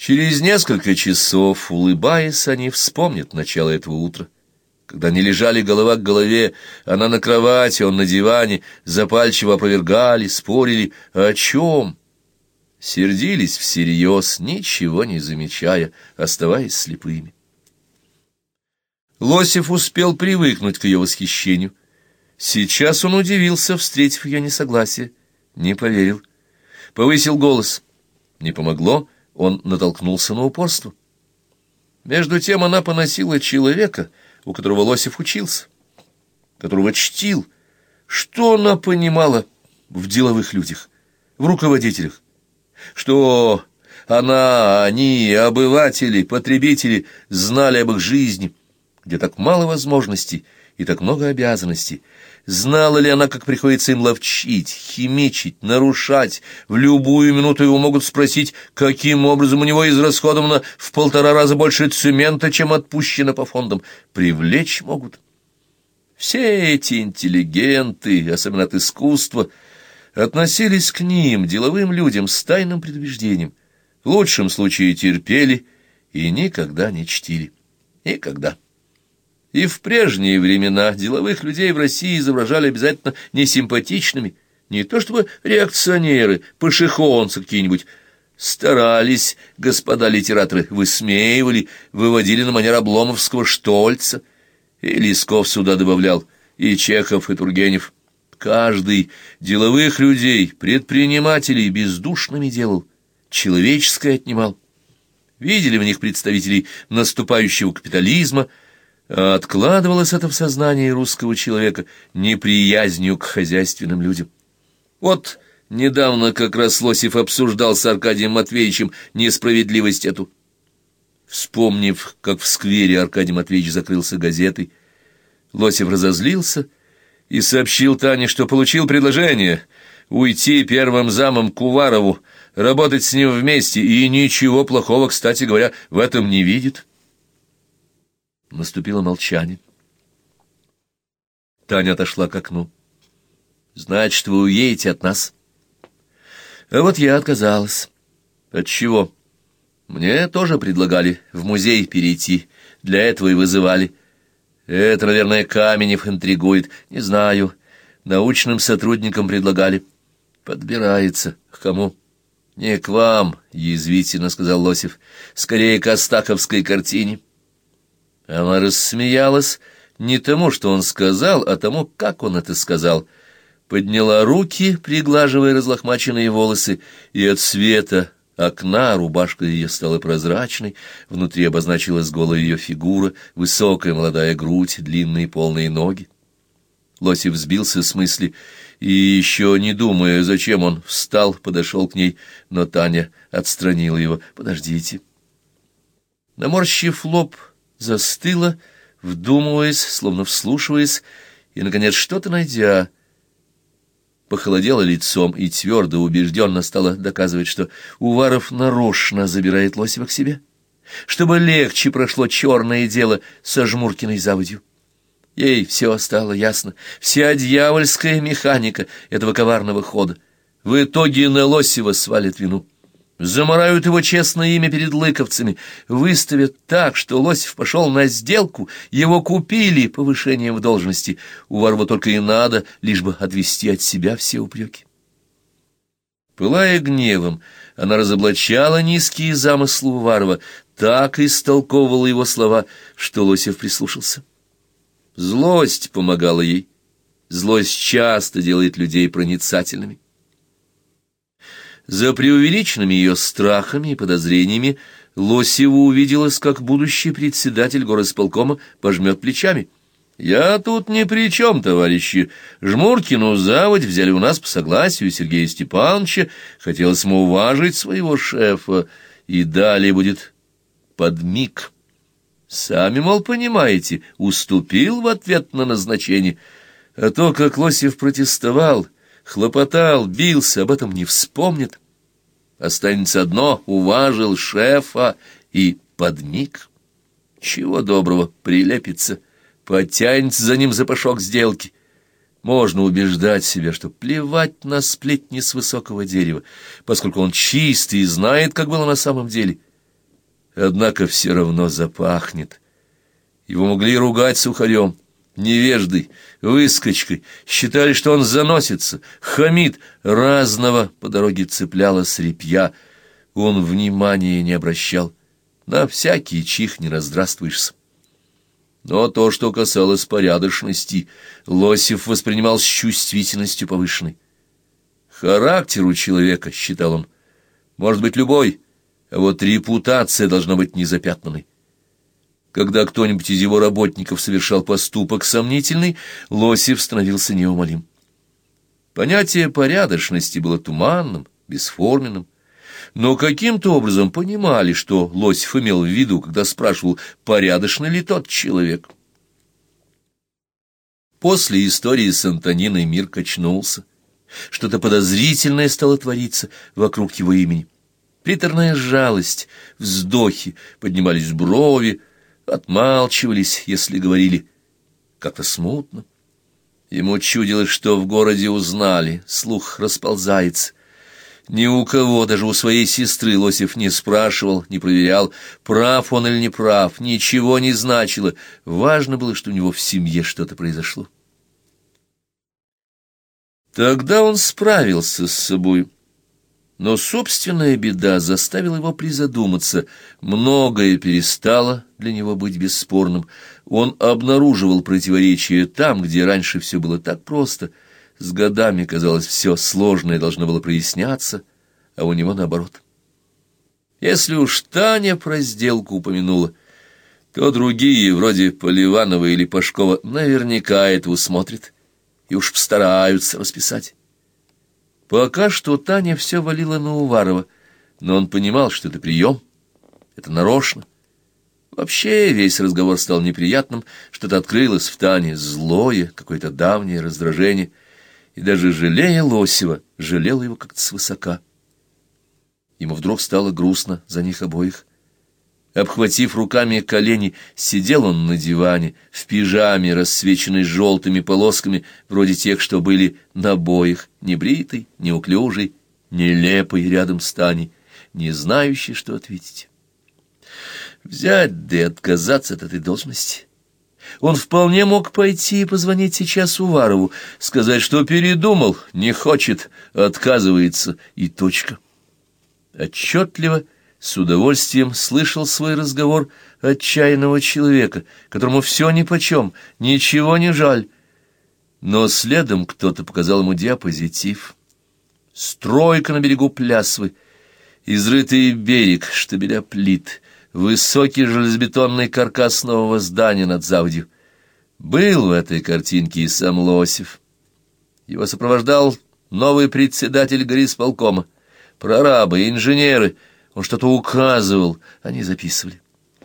Через несколько часов, улыбаясь, они вспомнят начало этого утра. Когда они лежали голова к голове, она на кровати, он на диване, запальчиво опровергали, спорили о чем? Сердились всерьез, ничего не замечая, оставаясь слепыми. Лосев успел привыкнуть к ее восхищению. Сейчас он удивился, встретив ее несогласие, не поверил. Повысил голос. Не помогло, он натолкнулся на упорство. Между тем она поносила человека, у которого Лосев учился, которого чтил. Что она понимала в деловых людях, в руководителях? Что они, обыватели, потребители, знали об их жизни, где так мало возможностей и так много обязанностей? Знала ли она, как приходится им ловчить, химичить, нарушать? В любую минуту его могут спросить, каким образом у него израсходовано в 1,5 раза больше цемента, чем отпущено по фондам. Привлечь могут. Все эти интеллигенты, особенно от искусства, относились к ним, деловым людям, с тайным предубеждением. В лучшем случае терпели и никогда не чтили. Никогда. И в прежние времена деловых людей в России изображали обязательно несимпатичными, не то чтобы реакционеры, пошехонцы какие-нибудь. Старались, господа литераторы, высмеивали, выводили на манер обломовского Штольца. И Лесков сюда добавлял, и Чехов, и Тургенев. Каждый деловых людей, предпринимателей бездушными делал, человеческое отнимал. Видели в них представителей наступающего капитализма, а откладывалось это в сознании русского человека неприязнью к хозяйственным людям. Вот недавно как раз Лосев обсуждал с Аркадием Матвеевичем несправедливость эту. Вспомнив, как в сквере Аркадий Матвеевич закрылся газетой, Лосев разозлился и сообщил Тане, что получил предложение уйти первым замом к Уварову, работать с ним вместе, и ничего плохого, кстати говоря, в этом не видит. Наступило молчание. Таня отошла к окну. «Значит, вы уедете от нас?» «А вот я отказалась». «От чего?» «Мне тоже предлагали в музей перейти. Для этого и вызывали. Это, наверное, Каменев интригует. Не знаю. Научным сотрудникам предлагали». «Подбирается. К кому?» «Не к вам», — язвительно сказал Лосев. «Скорее к астаховской картине». Она рассмеялась не тому, что он сказал, а тому, как он это сказал. Подняла руки, приглаживая разлохмаченные волосы, и от света окна рубашка ее стала прозрачной, внутри обозначилась голая ее фигура, высокая молодая грудь, длинные полные ноги. Лосев сбился с мысли и, еще не думая, зачем он встал, подошел к ней, но Таня отстранила его. «Подождите». Наморщив лоб, застыла, вдумываясь, словно вслушиваясь, и, наконец, что-то найдя, похолодела лицом и твердо, убежденно стала доказывать, что Уваров нарочно забирает Лосева к себе, чтобы легче прошло черное дело со Жмуркиной заводью. Ей все стало ясно, вся дьявольская механика этого коварного хода. В итоге на Лосева свалят вину. Замарают его честное имя перед лыковцами, выставят так, что Лосев пошел на сделку, его купили повышением в должности. Уварову только и надо, лишь бы отвести от себя все упреки. Пылая гневом, она разоблачала низкие замыслы Уварова, так истолковывала его слова, что Лосев прислушался. Злость помогала ей. Злость часто делает людей проницательными. За преувеличенными ее страхами и подозрениями Лосева увиделась, как будущий председатель горосполкома пожмет плечами. «Я тут ни при чем, товарищи. Жмуркину заводь взяли у нас по согласию Сергея Степановича. Хотелось ему уважить своего шефа, и далее будет подмиг. Сами, мол, понимаете, уступил в ответ на назначение. А то, как Лосев протестовал, хлопотал, бился, об этом не вспомнит. Останется одно: уважил шефа и подмиг. Чего доброго, прилепится, потянется за ним запашок сделки. Можно убеждать себя, что плевать на сплетни с высокого дерева, поскольку он чистый и знает, как было на самом деле. однако все равно запахнет. Его могли ругать сухарем, невеждой, выскочкой, считали, что он заносится, хамит, разного по дороге цеплялось репья. Он внимания не обращал, на всякий чих не раздравствуешься. Но то, что касалось порядочности, Лосев воспринимал с чувствительностью повышенной. Характер у человека, считал он, может быть любой, а вот репутация должна быть незапятнанной. Когда кто-нибудь из его работников совершал поступок сомнительный, Лосев становился неумолим. Понятие порядочности было туманным, бесформенным, но каким-то образом понимали, что Лосев имел в виду, когда спрашивал, порядочный ли тот человек. После истории с Антониной мир качнулся. Что-то подозрительное стало твориться вокруг его имени. Приторная жалость, вздохи, поднимались брови, отмалчивались, если говорили как-то смутно. Ему чудилось, что в городе узнали, слух расползается. Ни у кого, даже у своей сестры, Лосев не спрашивал, не проверял, прав он или не прав, ничего не значило. Важно было, что у него в семье что-то произошло. Тогда он справился с собой, но собственная беда заставила его призадуматься. Многое перестало для него быть бесспорным. Он обнаруживал противоречия там, где раньше все было так просто. С годами, казалось, все сложное должно было проясняться, а у него наоборот. Если уж Таня про сделку упомянула, то другие, вроде Поливанова или Пашкова, наверняка это усмотрят и уж постараются расписать. Пока что Таня все валила на Уварова, но он понимал, что это прием, это нарочно. Вообще весь разговор стал неприятным, что-то открылось в Тане, злое, какое-то давнее раздражение, и даже жалея Лосева, жалел его как-то свысока. Ему вдруг стало грустно за них обоих. Обхватив руками колени, сидел он на диване, в пижаме, рассвеченной желтыми полосками, вроде тех, что были на обоих, небритый, неуклюжий, нелепый рядом с Таней, не знающий, что ответить. Взять да и отказаться от этой должности. Он вполне мог пойти и позвонить сейчас Уварову, сказать, что передумал, не хочет, отказывается, и точка. Отчетливо, с удовольствием слышал свой разговор отчаянного человека, которому все нипочем, ничего не жаль. Но следом кто-то показал ему диапозитив. Стройка на берегу Плясвы, изрытый берег, штабеля плит, высокий железобетонный каркас нового здания над заводью. Был в этой картинке и сам Лосев. Его сопровождал новый председатель горисполкома, прорабы, инженеры. Он что-то указывал, они записывали.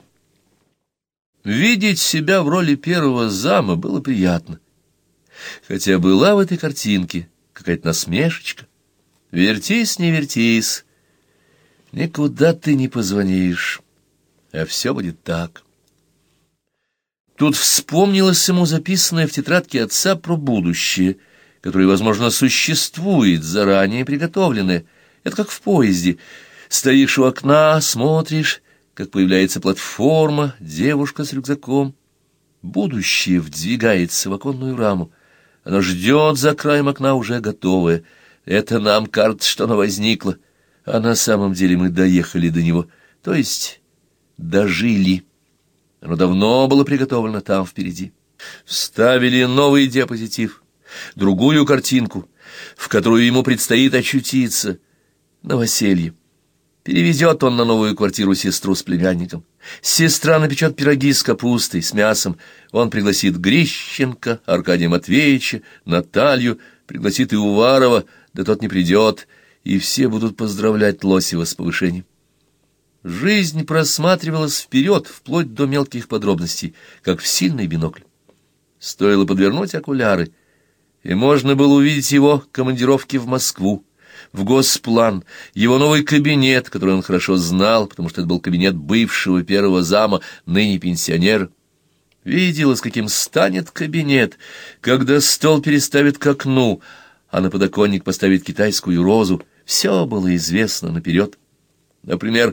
Видеть себя в роли первого зама было приятно. Хотя была в этой картинке какая-то насмешечка. Вертись, не вертись, никуда ты не позвонишь, а все будет так. Тут вспомнилось ему записанное в тетрадке отца про будущее, которое, возможно, существует, заранее приготовленное. Это как в поезде. Стоишь у окна, смотришь, как появляется платформа, девушка с рюкзаком. Будущее вдвигается в оконную раму. Оно ждет за краем окна уже готовое. Это нам кажется, что оно возникло, а на самом деле мы доехали до него, то есть дожили. Оно давно было приготовлено там впереди. Вставили новый диапозитив, другую картинку, в которую ему предстоит очутиться, новоселье. Перевезет он на новую квартиру сестру с племянником. Сестра напечет пироги с капустой, с мясом. Он пригласит Грищенко, Аркадия Матвеевича, Наталью, пригласит и Уварова, да тот не придет, и все будут поздравлять Лосева с повышением. Жизнь просматривалась вперед, вплоть до мелких подробностей, как в сильный бинокль. Стоило подвернуть окуляры, и можно было увидеть его командировки в Москву, в Госплан, его новый кабинет, который он хорошо знал, потому что это был кабинет бывшего первого зама, ныне пенсионера. Видела, с каким станет кабинет, когда стол переставит к окну, а на подоконник поставит китайскую розу. Все было известно наперед. Например,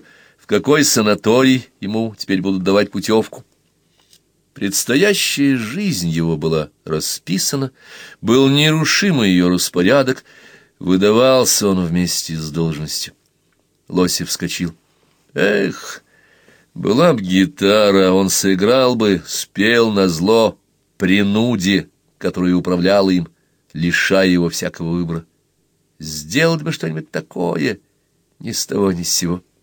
в какой санаторий ему теперь будут давать путевку. Предстоящая жизнь его была расписана, был нерушимый ее распорядок, выдавался он вместе с должностью. Лосев вскочил. Эх, была б гитара, он сыграл бы, спел назло принуде, которая управляла им, лишая его всякого выбора. Сделать бы что-нибудь такое, ни с того ни с сего.